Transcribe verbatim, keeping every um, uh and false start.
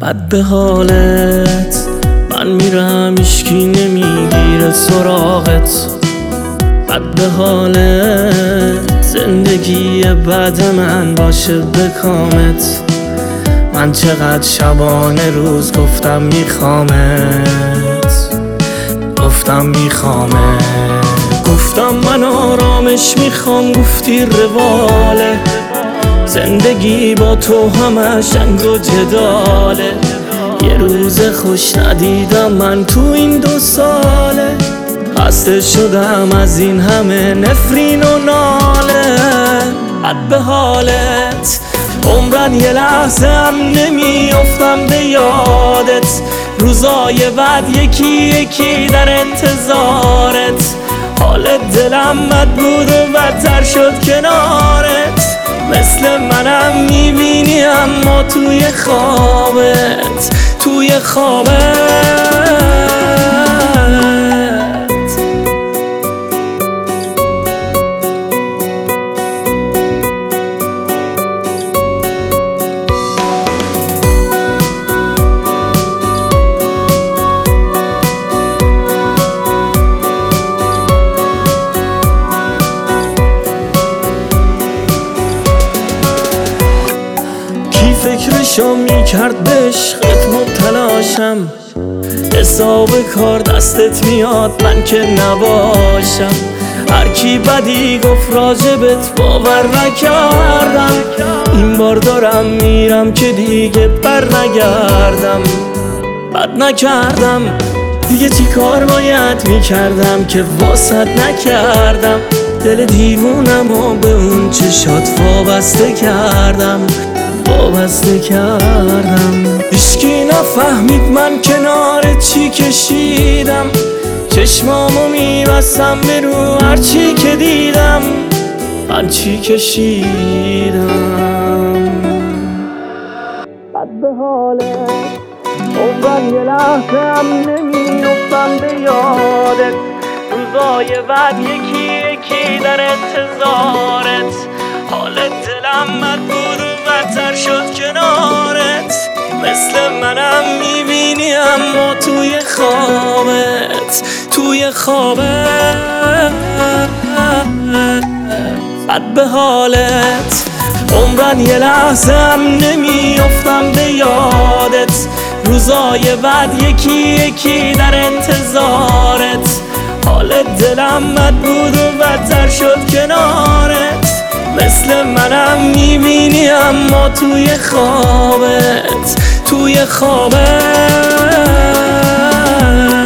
بد به حالت من میرم هیچکی نمیگیره سراغت. بد به حالت زندگی بعد من باشه به کامت. من چقدر شبانه روز گفتم میخوامت، گفتم میخوامت، گفتم من آرامش میخوام، گفتی رواله. زندگی با تو همش جنگ و جداله. یه روز خوش ندیدم من تو این دو ساله. خسته شدم از این همه نفرین و ناله. بد به حالت عمرن یه لحظه هم نمیافتم به یادت. روزای بعد یکی یکی در انتظارت. حال دلم بد بود و بدتر شد کنارت. مثل منم میبینی اما توی خوابت، توی خوابت. فکرشو میکرد به عشقت مبتلاشم. حساب کار دستت میاد من که نباشم. هر کی بدی گفت راجبت باور نکردم. این بار دارم میرم که دیگه بر نگردم. بد نکردم دیگه، چی کار باید میکردم که واسط نکردم. دل دیوونم و به اون چشات وابسته کردم، وابسته کردم. هیچکی نفهمید من کنار چی کشیدم. چشمامو میبستم به رو هرچی که دیدم، هرچی کشیدم. بد به حالت عمرن یه لحظه هم نمیافتم به یادت. روزای بعد یکی یکی در انتظارت. حال دلم بد بود و بدتر شد کنارت. مثل منم میبینی اما توی خوابت، توی خوابت. بد به حالت عمرن یه لحظه هم نمیافتم به یادت. روزای بعد یکی یکی در انتظارت. حال دلم بد بود و بدتر شد کنارت. مثل منم میبینی اما توی خوابت، توی خوابت.